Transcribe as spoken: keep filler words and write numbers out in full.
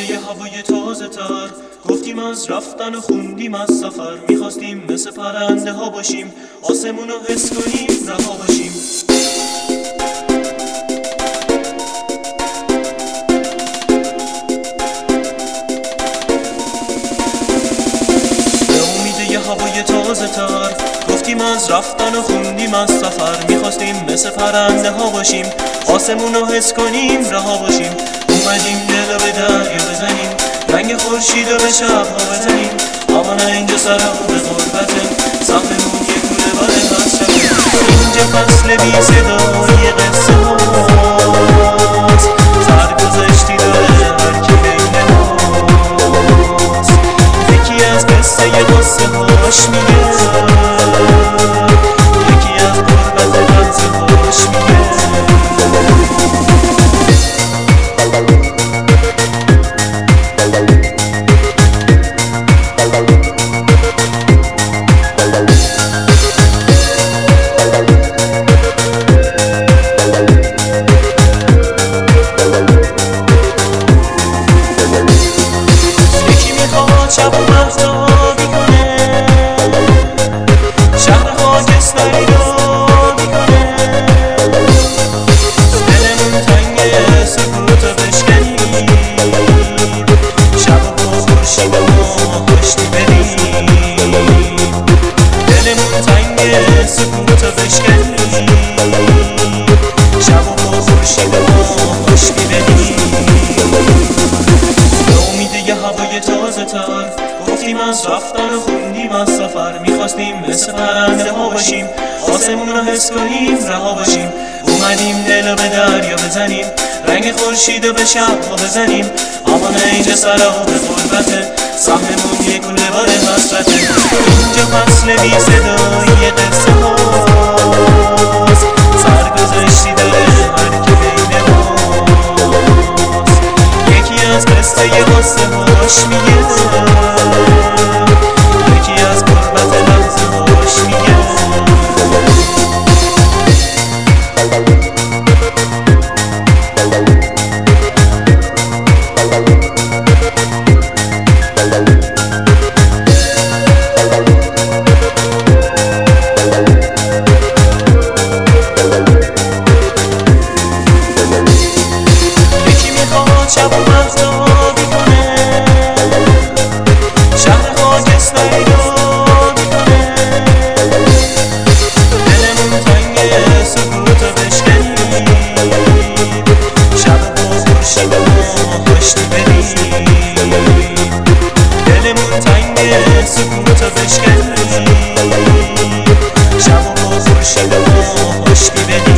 یه هوای تازه تر گفتیم از رفتن و خوندیم از سفر. میخواستیم مثل پرنده ها باشیم، آسمون رو حس کنیم، رها باشیم. به امید یه هوای تازه تر گفتیم از رفتن و خوندیم از سفر. میخواستیم مثل پرنده ها باشیم، آسمون رو حس کنیم، رها باشیم. اومدیم دل به دریا بزنیم، رنگ خورشید رو به شب‌ها بزنیم. اما نه اینجا سراب غربته، سهممون یه کوره بار حسرته. اینجا فصل بی صدای قصه هاست، سرگذشتی داره هر کی بین ماست. یکی از قصه ی قصه هاش میگه، یکی از غربت غمزه هاش میگه. شب و مهتابی کنه، شهر خاکستری رو میکنه. دلمون تنگه سکوت رو بشکنیم، شب و با خورشید و ماه پشتی بریم. دلمون تنگه سکوت رو بشکنیم، شب و با خورشید و ماه پشتی بریم. به امید یه هوای تازه تر گفتیم از رفتن و خوندیم از سفر. میخواستیم مثل پرنده ها باشیم، آسمون رو حس کنیم، رها باشیم. اومدیم دل به دریا بزنیم، رنگ خورشید رو به شب‌ها بزنیم. اما نه اینجا سراب غربته، سهممون یه کوله بار حسرته. اینجا فصل بی صدای قصه هاست، سرگذشتی داره هر کی بین ماست. یکی از قصه ی قصه هاش میگه، یکی از غربت لحظه هاش میگه. یکی میخواد شب و مهتابی کنه، شهر خاکستری رو میکنه. دلمون تنگه سکوت رو بشکنیم، شب و با خورشید و ماه پشتی بریم. دلمون تنگه سکوت رو بشکنیم، شب و با خورشید و ماه پشتی بریم.